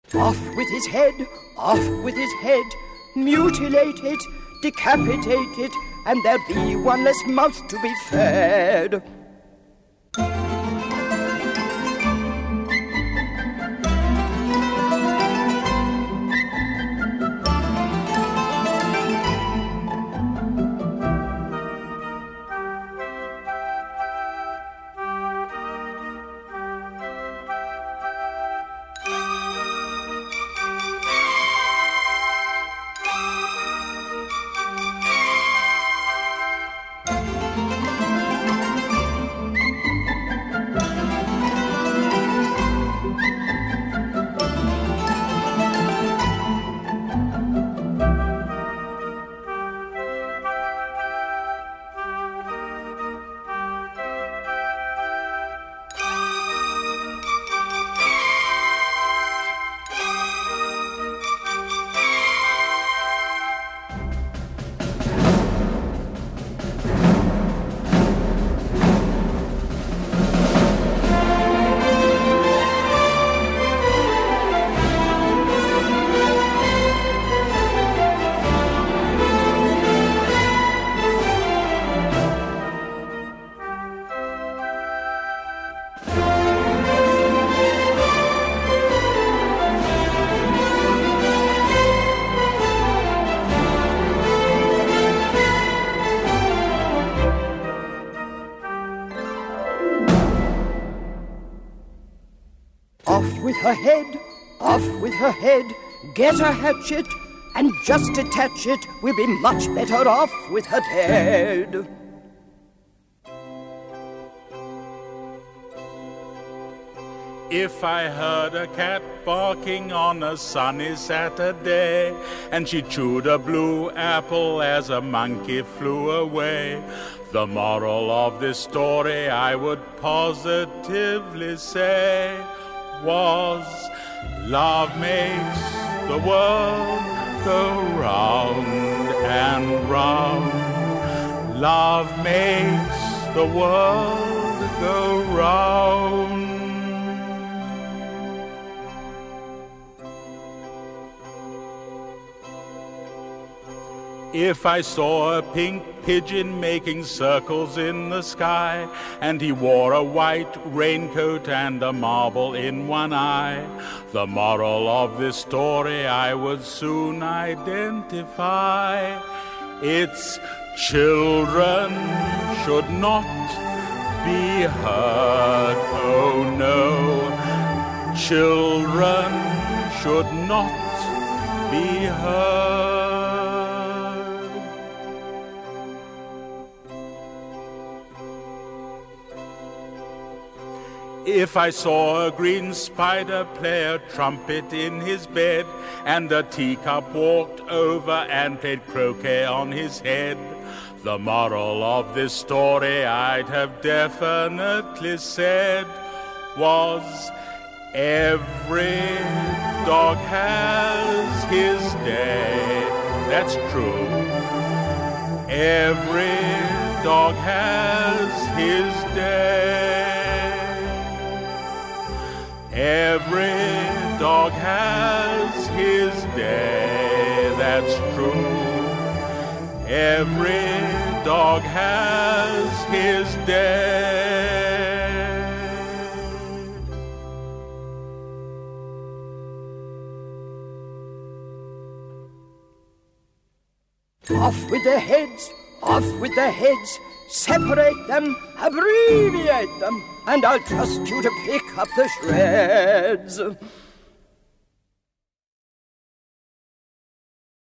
Off with his head, off with his head, mutilate it, decapitate it, and there'll be one less mouth to be fed. Off with her head, off with her head, get a hatchet, and just attach it, we'll be much better off with her dead. If I heard a cat barking on a sunny Saturday, and she chewed a blue apple as a monkey flew away, the moral of this story I would positively say was, love makes the world go round and round. Love makes the world go round. If I saw a pink pigeon making circles in the sky, and he wore a white raincoat and a marble in one eye, the moral of this story I would soon identify. It's children should not be hurt, oh no. Children should not be hurt. If I saw a green spider play a trumpet in his bed, and a teacup walked over and played croquet on his head, the moral of this story I'd have definitely said was, every dog has his day. That's true. Every dog has his day. Every dog has his day, that's true. Every dog has his day. Off with their heads, off with their heads. Separate them, abbreviate them, and I'll trust you to pick up the shreds.